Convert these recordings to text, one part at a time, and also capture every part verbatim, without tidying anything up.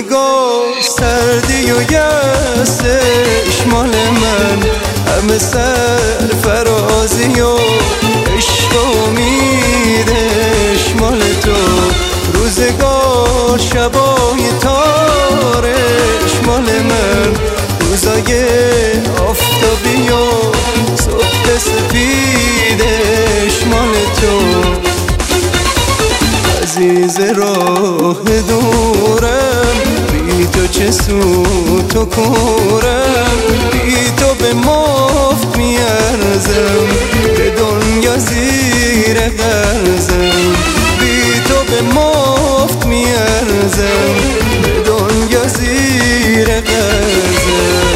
روزگار سردی و یأسش مال من، همه سرفرازی و عشق و امیدش مال تو. روزگار شبای تارش مال من، روزای آفتابی و صبح سپیدش مال تو. عزیز راه دورم، بی تو چه سود و کورم، بی تو به مفت میارزم، به دنیا زیر قرضم. بی تو به مفت میارزم، به دنیا زیر قرضم.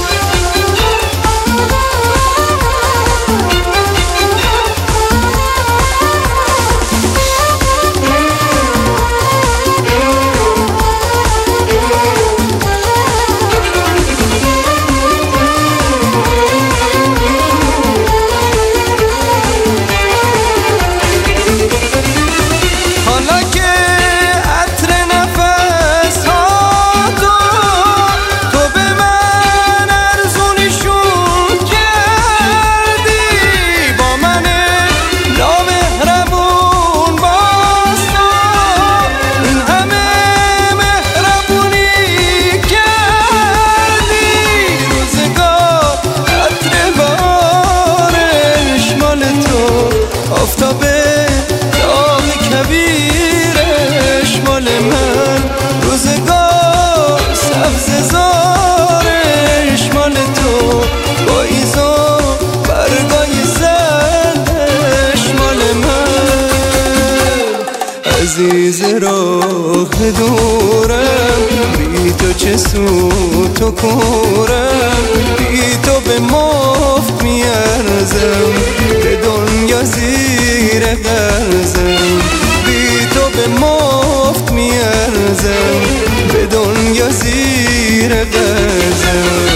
آفتابه داغ کبیرش مال من، روزگار سبز زارش مال تو. پاییز و برگای زردش مال من. عزیز راه دورم، بی تو چه سود و کورم، بی تو به مفت میارزم، به دنیا زیر قرضم. بی تو به مفت میارزم، به دنیا زیر قرضم.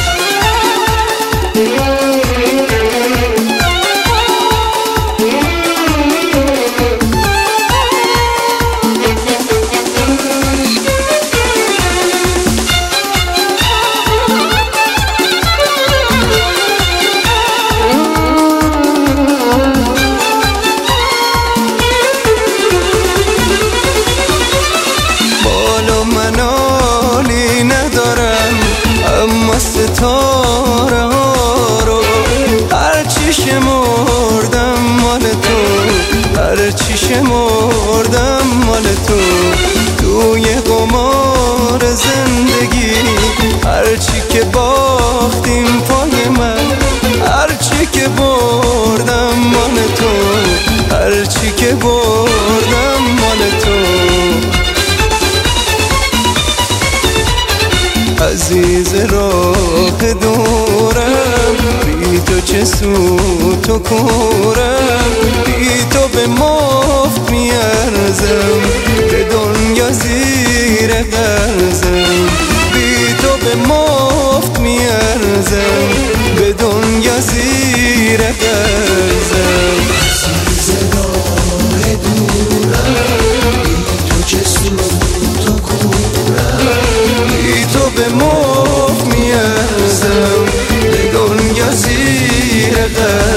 ستاره ها رو هرچی شمردم مال تو، هرچی شمردم مال تو. توی قمار زندگی هرچی که باختیم پای من، هرچی که بردم مال تو، هرچی که بردم مال تو. عزیز راه دورم، بی تو چه سود و کورم، بی تو به مفت میارزم، به دنیا زیر قرضم. بی تو به مفت میارزم، به دنیا زیر قرضم. عزیز راه دورم، بی تو چه سود و کورم، بی تو به مفت میارزم، به دنیا زیر قرضم.